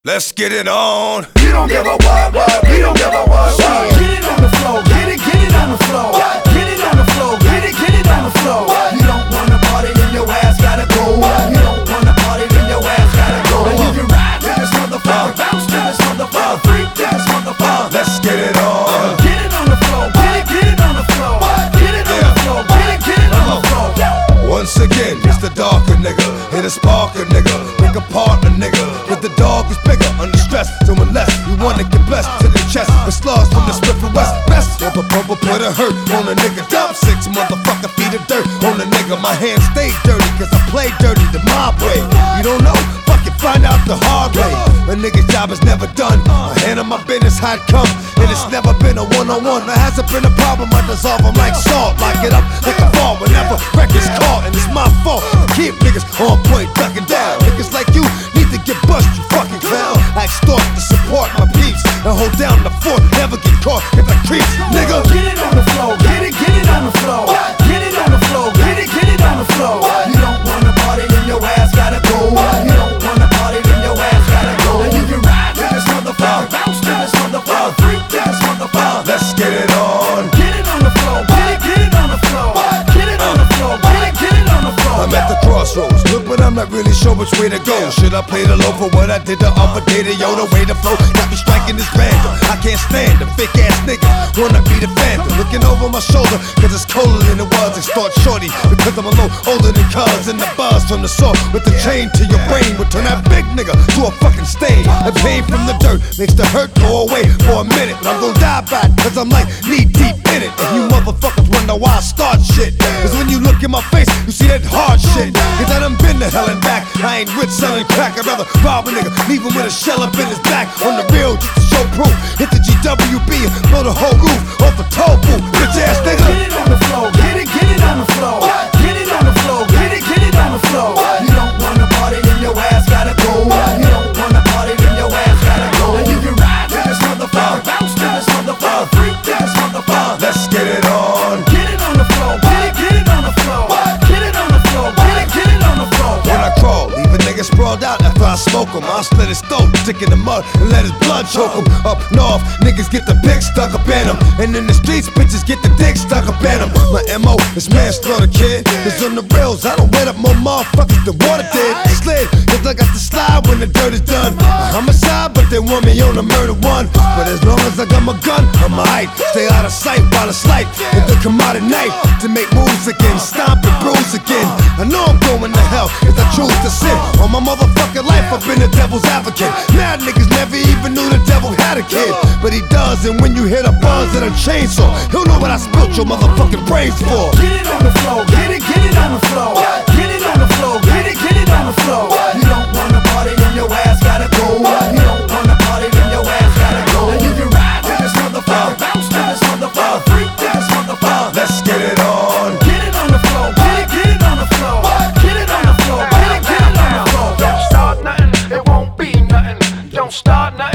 Let's get it on. You don't give a what, we don't give a what. Get it on the floor, get it on the floor. Get it on the floor, get it on the floor. You don't wanna party, then your ass gotta go. You don't wanna party, then your ass gotta go. And you can ride to this motherfucker, bounce to this motherfucker, freak to this motherfucker. Let's get it on. Get it on the floor, get it on the floor. Get it on the floor, get it on the floor. Once again, it's the darker nigga, hit a sparker nigga, pick apart a nigga. But the dog is bigger, under stress, so unless you wanna get blessed to the chest, with slugs from the Smith and West. Best of a bubble put a hurt on a nigga. Dump 6 motherfucker feet of dirt on a nigga. My hands stay dirty, cause I play dirty the mob way. You don't know? Fuck it, find out the hard way. A nigga's job is never done. I handle my business how it comes, and it's never been a one-on-one. There hasn't been a problem, I dissolve them like salt. Lock it up like a fall whenever record's caught, and it's my fault. Keep niggas on point, ducking down. Niggas like you need to get bust, you fucking clown. I extort to support my peeps and hold down the fort. Never get caught if I creeps, nigga. Get it on the floor, get it on the floor. Get it on the floor, get it on the floor. You don't wanna party, then your ass gotta go. You don't wanna party, then your ass gotta go. And you can ride to this motherfucker, bounce to this motherfucker, freak to this motherfucker. Let's get it on. Get it on the floor, get it on the floor. Get it on the floor, get it on the floor. I'm at the crossroads, look, but I'm not really sure which way to go. Should I play the low for what I did the other day? Yo, the way to flow got me striking this random. I can't stand them fake ass niggas, wanna be the phantom. Looking over my shoulder, cause it's colder than it was. Extort shorty, because I'm a little older than cuz. And the buzz from the sword with the chain to your brain would turn that big nigga to a fucking stain. The pain from the dirt makes the hurt go away for a minute, but I'm gonna die by it, cause I'm like knee deep in it. And you motherfuckers wonder why I start shit, cause when you look in my face, you see that hard shit. Cause I done been to hell and back. I ain't rich selling crack, I'd rather rob a nigga, leave him with a shell up in his back. On the real, just to show proof. Hit the GWB and blow the whole roof off the toll booth. Bitch ass nigga. Get it on the floor, get it on the floor. Get it on the floor, get it on the floor. You don't wanna party, then your ass gotta go. You don't wanna party, then your ass gotta go. And you can ride to this motherfucker, bounce to this motherfucker, freak to this motherfucker. Let's get it on. Get it on the floor, get it on the floor. Get it on the floor, get it on the floor. When I crawl, leave a nigga sprawled out after I smoke him. I'll slit his throat, stick in the mud, and let his blood choke him. Up north, niggas get the pig stuck up in him. And in the streets, bitches get the dick stuck up in him. My MO is manslaughter, kid. It's on the rails, I don't wet up more motherfuckers than water did. Slid, cause I got to slide when the dirt is done. I'm a side, but they want me on the murder one. But as long as I got my gun, I'm alright. Stay out of sight while it's light. And then come out at night to make moves again, stomp and bruise again. I know I'm going to hell if I choose to sin. All my motherfucking life I've been the devil's advocate. Mad niggas never even knew the devil had a kid, but he does. And when you hear the buzz of the chainsaw, he'll know what I spilt your motherfucking brains for. Get it on the floor, get it on the floor. Get it on the floor, get it on the floor. You don't wanna party, then your ass gotta go. You don't wanna party, then your ass gotta go. And you can ride to this motherfucker, bounce to this motherfucker, freak to this motherfucker. Let's get it on. Get it on the floor, get it on the floor. Get it on the floor, get it on the floor. Don't start nothing, it won't be nothing. Don't start nothing.